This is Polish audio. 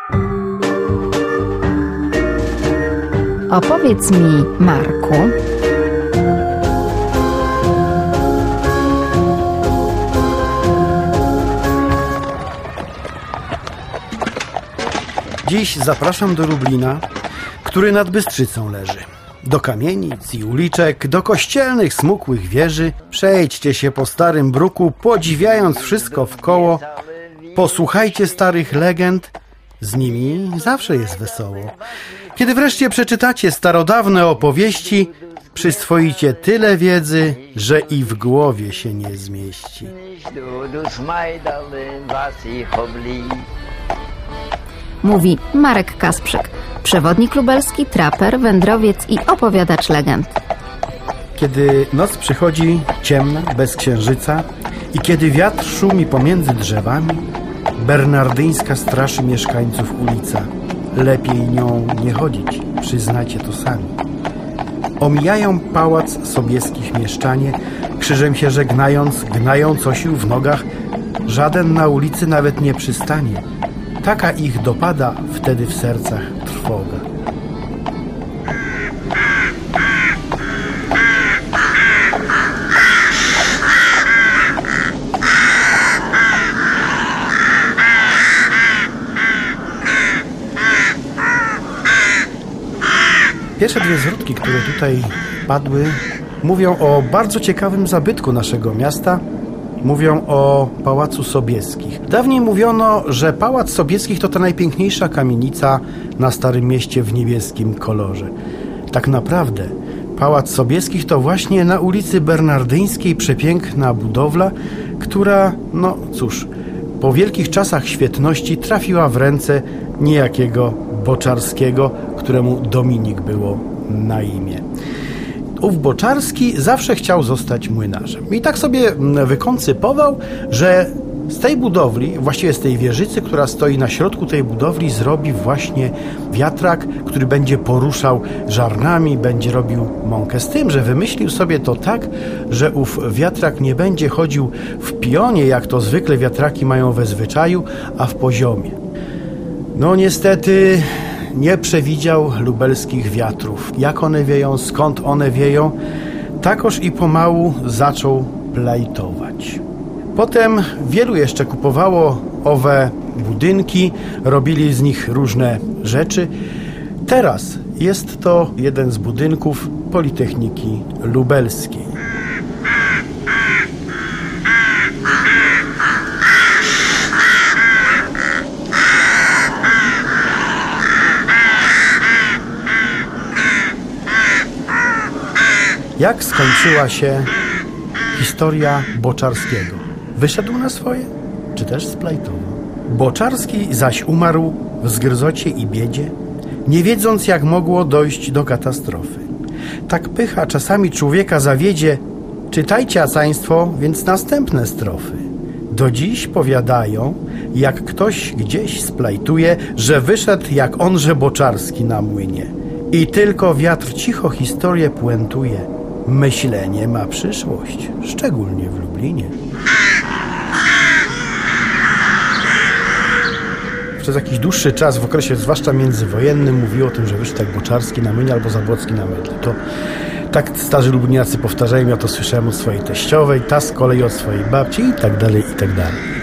Opowiedz mi, Marku, dziś zapraszam do Lublina, który nad Bystrzycą leży. Do kamienic i uliczek, do kościelnych, smukłych wieży. Przejdźcie się po starym bruku, podziwiając wszystko wkoło. Posłuchajcie starych legend, z nimi zawsze jest wesoło. Kiedy wreszcie przeczytacie starodawne opowieści, przyswoicie tyle wiedzy, że i w głowie się nie zmieści. mówi Marek Kasprzyk, przewodnik lubelski, traper, wędrowiec i opowiadacz legend. Kiedy noc przychodzi ciemna, bez księżyca i kiedy wiatr szumi pomiędzy drzewami, bernardyńska straszy mieszkańców ulica. Lepiej nią nie chodzić, przyznajcie to sami. Omijają pałac Sobieskich mieszczanie, krzyżem się żegnając, gnają co sił w nogach. Żaden na ulicy nawet nie przystanie. Taka ich dopada wtedy w sercach trwoga. Pierwsze dwie zwrotki, które tutaj padły, mówią o bardzo ciekawym zabytku naszego miasta. Mówią o Pałacu Sobieskich. Dawniej mówiono, że Pałac Sobieskich to ta najpiękniejsza kamienica na Starym Mieście w niebieskim kolorze. Tak naprawdę Pałac Sobieskich to właśnie na ulicy Bernardyńskiej przepiękna budowla, która, no cóż, po wielkich czasach świetności trafiła w ręce niejakiego Boczarskiego, któremu Dominik było na imię. Ów Boczarski zawsze chciał zostać młynarzem. I tak sobie wykoncypował, że z tej budowli, właściwie z tej wieżycy, która stoi na środku tej budowli, zrobi właśnie wiatrak, który będzie poruszał żarnami, będzie robił mąkę. Z tym, że wymyślił sobie to tak, że ów wiatrak nie będzie chodził w pionie, jak to zwykle wiatraki mają we zwyczaju, a w poziomie. No niestety nie przewidział lubelskich wiatrów. Jak one wieją, skąd one wieją, takoż i pomału zaczął plajtować. Potem wielu jeszcze kupowało owe budynki, robili z nich różne rzeczy. Teraz jest to jeden z budynków Politechniki Lubelskiej. Jak skończyła się historia Boczarskiego? Wyszedł na swoje, czy też splajtował? Boczarski zaś umarł w zgryzocie i biedzie, nie wiedząc, jak mogło dojść do katastrofy. Tak pycha czasami człowieka zawiedzie. Czytajcie, państwo, więc następne strofy. Do dziś powiadają, jak ktoś gdzieś splajtuje, że wyszedł jak onże Boczarski na młynie. I tylko wiatr cicho historię puentuje. Myślenie ma przyszłość, szczególnie w Lublinie. Przez jakiś dłuższy czas, w okresie zwłaszcza międzywojennym, mówiło o tym, że wyszedł tak Boczarski na młynie albo Zabłocki na mydle. To tak starzy lubliniacy powtarzają, ja to słyszałem od swojej teściowej, ta z kolei od swojej babci i tak dalej, i tak dalej.